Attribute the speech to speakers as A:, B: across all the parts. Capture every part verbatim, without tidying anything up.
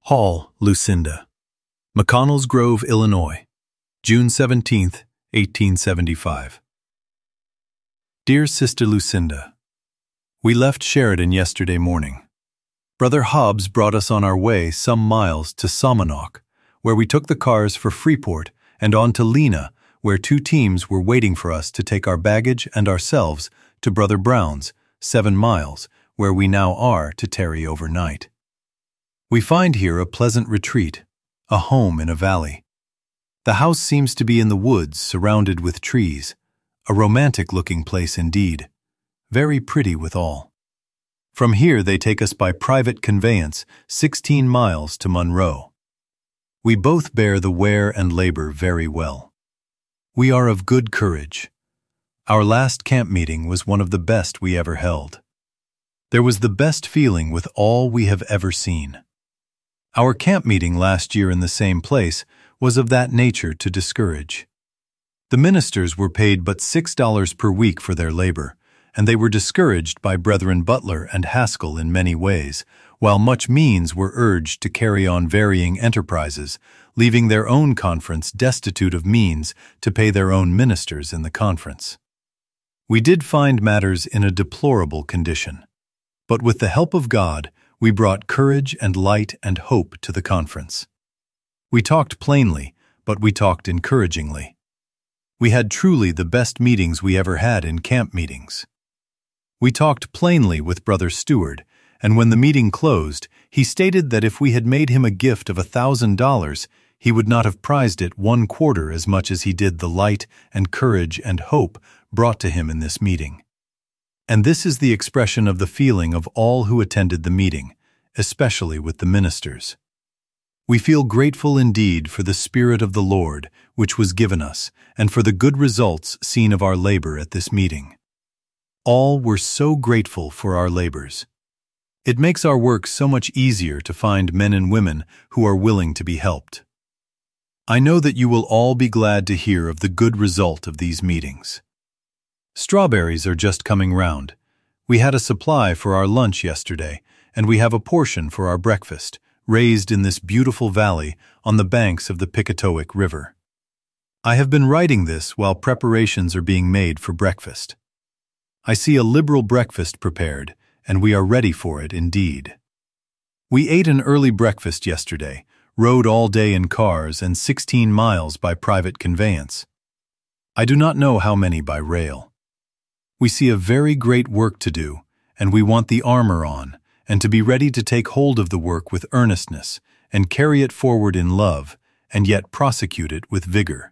A: Hall, Lucinda. McConnell's Grove, Illinois, June seventeenth, eighteen seventy-five. Dear Sister Lucinda, we left Sheridan yesterday morning. Brother Hobbs brought us on our way some miles to Somonauk, where we took the cars for Freeport and on to Lena, where two teams were waiting for us to take our baggage and ourselves to Brother Brown's, seven miles, where we now are to tarry overnight. We find here a pleasant retreat, a home in a valley. The house seems to be in the woods, surrounded with trees, a romantic-looking place indeed, very pretty withal. From here they take us by private conveyance sixteen miles to Monroe. We both bear the wear and labor very well. We are of good courage. Our last camp meeting was one of the best we ever held. There was the best feeling with all we have ever seen. Our camp meeting last year in the same place was of that nature to discourage. The ministers were paid but six dollars per week for their labor, and they were discouraged by Brethren Butler and Haskell in many ways, while much means were urged to carry on varying enterprises, leaving their own conference destitute of means to pay their own ministers in the conference. We did find matters in a deplorable condition, but with the help of God, we brought courage and light and hope to the conference. We talked plainly, but we talked encouragingly. We had truly the best meetings we ever had in camp meetings. We talked plainly with Brother Stewart, and when the meeting closed, he stated that if we had made him a gift of a thousand dollars, he would not have prized it one quarter as much as he did the light and courage and hope brought to him in this meeting. And this is the expression of the feeling of all who attended the meeting, especially with the ministers. We feel grateful indeed for the Spirit of the Lord which was given us and for the good results seen of our labor at this meeting. All were so grateful for our labors. It makes our work so much easier to find men and women who are willing to be helped. I know that you will all be glad to hear of the good result of these meetings. Strawberries are just coming round. We had a supply for our lunch yesterday, and we have a portion for our breakfast, raised in this beautiful valley on the banks of the Picatoic River. I have been writing this while preparations are being made for breakfast. I see a liberal breakfast prepared, and we are ready for it indeed. We ate an early breakfast yesterday, rode all day in cars and sixteen miles by private conveyance. I do not know how many by rail. We see a very great work to do, and we want the armor on, and to be ready to take hold of the work with earnestness, and carry it forward in love, and yet prosecute it with vigor.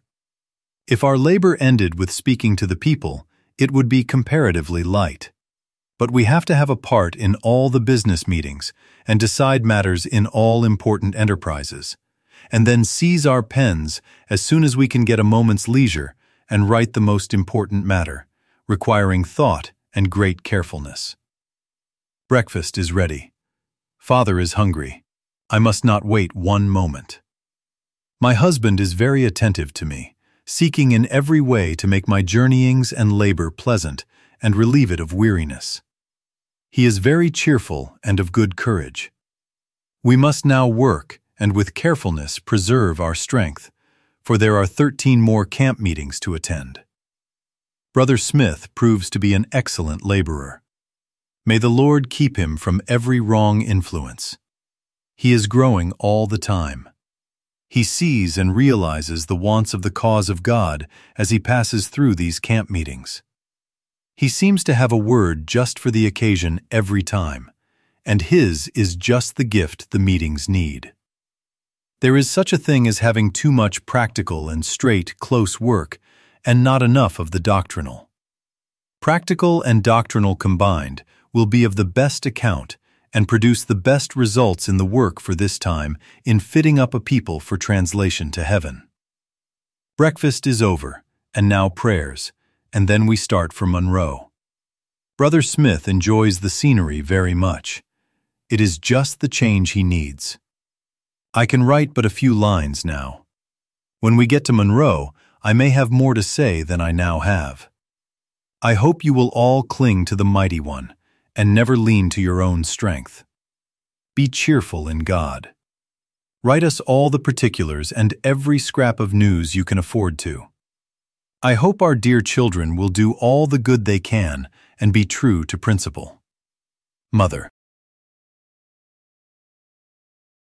A: If our labor ended with speaking to the people, it would be comparatively light. But we have to have a part in all the business meetings, and decide matters in all important enterprises, and then seize our pens as soon as we can get a moment's leisure, and write the most important matter, requiring thought and great carefulness. Breakfast is ready. Father is hungry. I must not wait one moment. My husband is very attentive to me, seeking in every way to make my journeyings and labor pleasant and relieve it of weariness. He is very cheerful and of good courage. We must now work and with carefulness preserve our strength, for there are thirteen more camp meetings to attend. Brother Smith proves to be an excellent laborer. May the Lord keep him from every wrong influence. He is growing all the time. He sees and realizes the wants of the cause of God as he passes through these camp meetings. He seems to have a word just for the occasion every time, and his is just the gift the meetings need. There is such a thing as having too much practical and straight, close work, and not enough of the doctrinal. Practical and doctrinal combined will be of the best account and produce the best results in the work for this time in fitting up a people for translation to heaven. Breakfast is over, and now prayers, and then we start for Monroe. Brother Smith enjoys the scenery very much. It is just the change he needs. I can write but a few lines now. When we get to Monroe, I may have more to say than I now have. I hope you will all cling to the Mighty One, and never lean to your own strength. Be cheerful in God. Write us all the particulars and every scrap of news you can afford to. I hope our dear children will do all the good they can and be true to principle. Mother.